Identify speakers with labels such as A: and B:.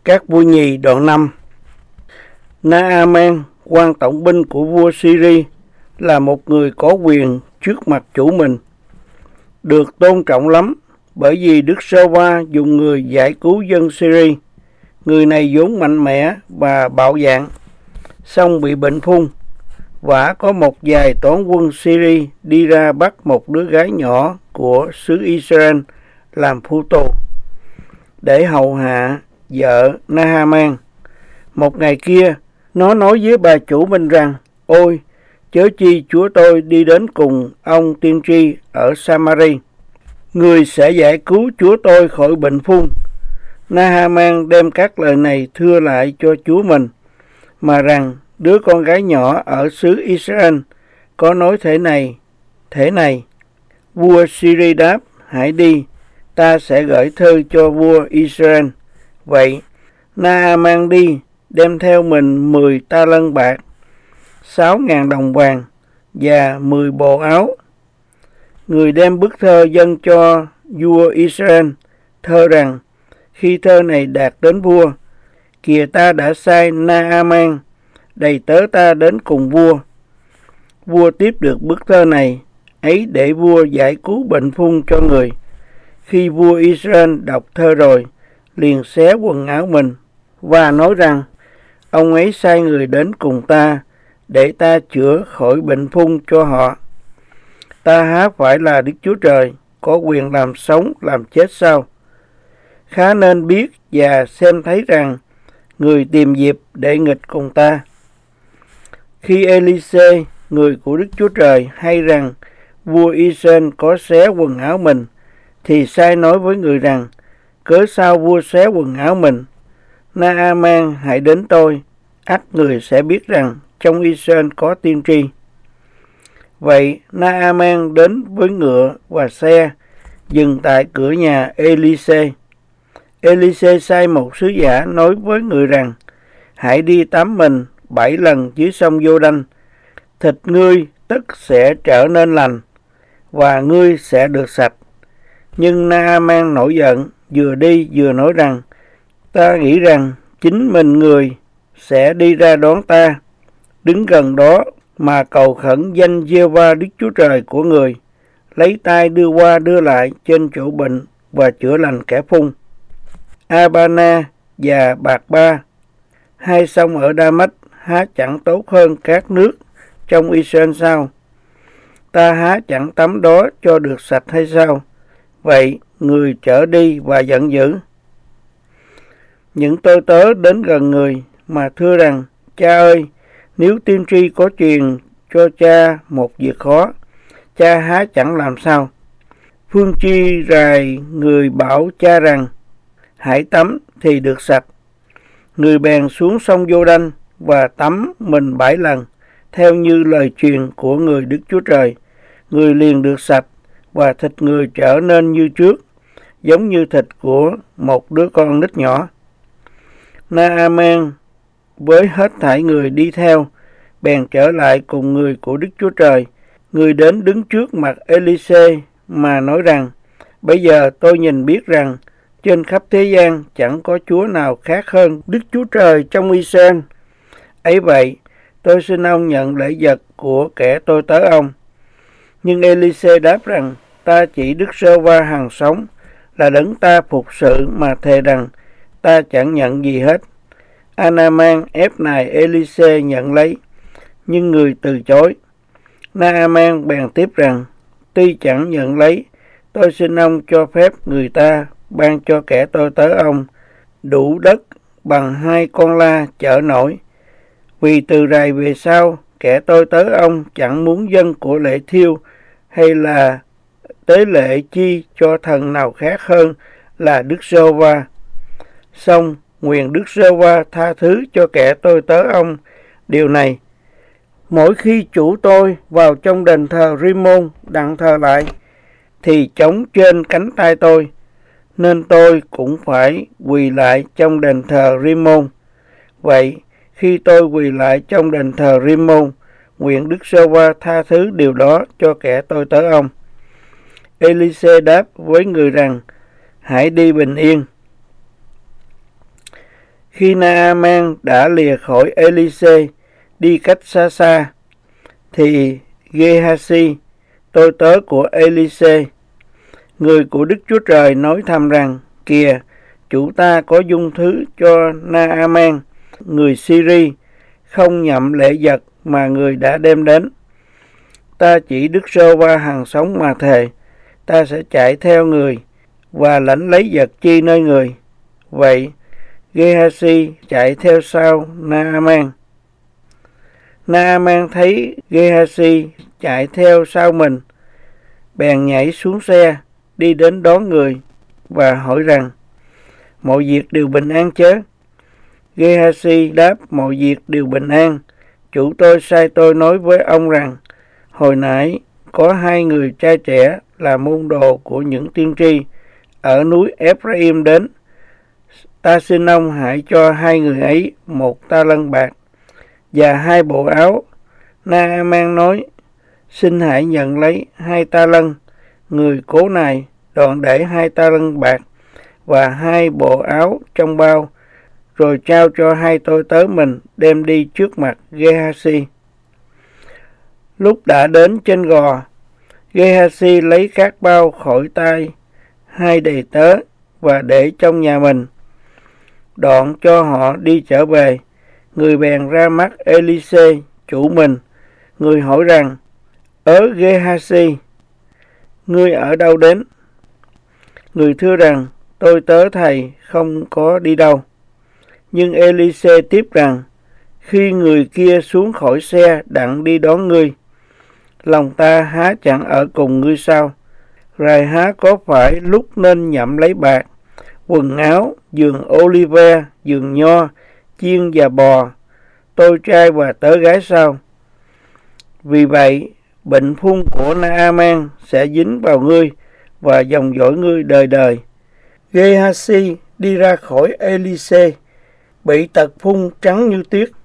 A: Các vua nhì đoạn 5. Naaman, quan tổng binh của vua Syria, là một người có quyền trước mặt chủ mình, được tôn trọng lắm, bởi vì Đức Sô-va dùng người giải cứu dân Syria. Người này vốn mạnh mẽ và bạo dạn, song bị bệnh phung. Vả có một vài toán quân Syria đi ra bắt một đứa gái nhỏ của xứ Israel làm phu tù, để hầu hạ vợ Naaman. Một ngày kia, nó nói với bà chủ mình rằng: Ôi, chớ chi chúa tôi đi đến cùng ông tiên tri ở Samari. Người sẽ giải cứu chúa tôi khỏi bệnh phung. Naaman đem các lời này thưa lại cho chúa mình, mà rằng đứa con gái nhỏ ở xứ Israel có nói thế này. Vua Syria đáp: Hãy đi, ta sẽ gửi thư cho vua Israel. Vậy Naaman đi, đem theo mình 10 ta lân bạc, 6.000 đồng vàng và 10 bộ áo. Người đem bức thơ dâng cho vua Israel, thơ rằng: Khi thơ này đạt đến vua, kìa ta đã sai Naaman đầy tớ ta đến cùng vua. Vua tiếp được bức thơ này ấy để vua giải cứu bệnh phung cho người. Khi vua Israel đọc thơ rồi, liền xé quần áo mình và nói rằng: Ông ấy sai người đến cùng ta để ta chữa khỏi bệnh phung cho họ. Ta há phải là Đức Chúa Trời, có quyền làm sống làm chết sao? Khá nên biết và xem thấy rằng người tìm dịp để nghịch cùng ta. Khi Elise, người của Đức Chúa Trời, hay rằng vua Israel có xé quần áo mình, thì sai nói với người rằng: Cớ sao vua xé quần áo mình? Naaman hãy đến tôi, ắt người sẽ biết rằng trong Israel có tiên tri. Vậy Naaman đến với ngựa và xe, dừng tại cửa nhà Elise. Elise sai một sứ giả nói với người rằng: Hãy đi tắm mình 7 lần dưới sông Giô-đanh, thịt ngươi tất sẽ trở nên lành, và ngươi sẽ được sạch. Nhưng Naaman nổi giận, vừa đi vừa nói rằng: Ta nghĩ rằng chính mình người sẽ đi ra đón ta, đứng gần đó mà cầu khẩn danh Giê-hô-va Đức Chúa Trời của người, lấy tay đưa qua đưa lại trên chỗ bệnh và chữa lành kẻ phung. Abana và Bạc Ba, hai sông ở Đa-mách, há chẳng tốt hơn các nước trong Israel sao? Ta há chẳng tắm đó cho được sạch hay sao? Vậy người trở đi và giận dữ. Những tôi tớ đến gần người mà thưa rằng: Cha ơi, nếu tiên tri có truyền cho cha một việc khó, cha há chẳng làm sao? Phương chi rài người bảo cha rằng: Hãy tắm thì được sạch. Người bèn xuống sông Giô-đanh và tắm mình 7 lần, theo như lời truyền của người Đức Chúa Trời. Người liền được sạch, và thịt người trở nên như trước, giống như thịt của một đứa con nít nhỏ. Naaman với hết thảy người đi theo bèn trở lại cùng người của Đức Chúa Trời. Người đến đứng trước mặt Elise mà nói rằng: Bây giờ tôi nhìn biết rằng trên khắp thế gian chẳng có Chúa nào khác hơn Đức Chúa Trời trong Israel. Ấy vậy, tôi xin ông nhận lễ vật của kẻ tôi tớ ông. Nhưng Elise đáp rằng: Ta chỉ Đức Giê-hô-va hằng sống, là đấng ta phục sự, mà thề rằng ta chẳng nhận gì hết. Naaman ép nài Elise nhận lấy, nhưng người từ chối. Naaman bèn tiếp rằng: Tuy chẳng nhận lấy, tôi xin ông cho phép người ta ban cho kẻ tôi tớ ông đủ đất bằng 2 con la chở nổi. Vì từ rày về sau, kẻ tôi tớ ông chẳng muốn dâng của lễ thiêu hay là tế lễ chi cho thần nào khác hơn là Đức Giê-hô-va. Song nguyện Đức Giê-hô-va tha thứ cho kẻ tôi tớ ông điều này: Mỗi khi chủ tôi vào trong đền thờ Ri-môn đặng thờ lại, thì trống trên cánh tay tôi, nên tôi cũng phải quỳ lại trong đền thờ Ri-môn. Vậy khi tôi quỳ lại trong đền thờ Ri-môn, nguyện Đức Giê-hô-va tha thứ điều đó cho kẻ tôi tớ ông. Elise đáp với người rằng: Hãy đi bình yên. Khi Naaman đã lìa khỏi Elise đi cách xa xa, thì Gehazi, tôi tớ của Elise, người của Đức Chúa Trời, nói thầm rằng: Kìa, chủ ta có dung thứ cho Naaman, người Syri, không nhậm lễ vật mà người đã đem đến. Ta chỉ Đức Giê-hô-va hằng sống mà thề, ta sẽ chạy theo người và lãnh lấy vật chi nơi người. Vậy Gehazi chạy theo sau Naaman. Naaman thấy Gehazi chạy theo sau mình, bèn nhảy xuống xe, đi đến đón người và hỏi rằng: mọi việc đều bình an chớ? Gehazi đáp: mọi việc đều bình an. Chủ tôi sai tôi nói với ông rằng: hồi nãy có 2 người trai trẻ là môn đồ của những tiên tri ở núi Ephraim đến. Ta xin ông hãy cho 2 người ấy 1 ta lân bạc và 2 bộ áo. Naaman nói: xin hãy nhận lấy 2 ta lân. Người cố này đoạn để 2 ta lân bạc và 2 bộ áo trong bao, rồi trao cho 2 tôi tớ mình đem đi trước mặt Gehazi. Lúc đã đến trên gò, Gehazi lấy các bao khỏi tay 2 đầy tớ và để trong nhà mình, đoạn cho họ đi trở về. Người bèn ra mắt Elise chủ mình. Người hỏi rằng: Gehazi, ngươi ở đâu đến? Người thưa rằng: tôi tớ thầy không có đi đâu. Nhưng Elise tiếp rằng: khi người kia xuống khỏi xe đặng đi đón ngươi, lòng ta há chẳng ở cùng ngươi sao? Rồi há có phải lúc nên nhậm lấy bạc, quần áo, vườn olive, vườn nho, chiên và bò, tôi trai và tớ gái sao? Vì vậy, bệnh phun của Naaman sẽ dính vào ngươi và dòng dõi ngươi đời đời. Gehazi đi ra khỏi Elise, bị tật phun trắng như tuyết.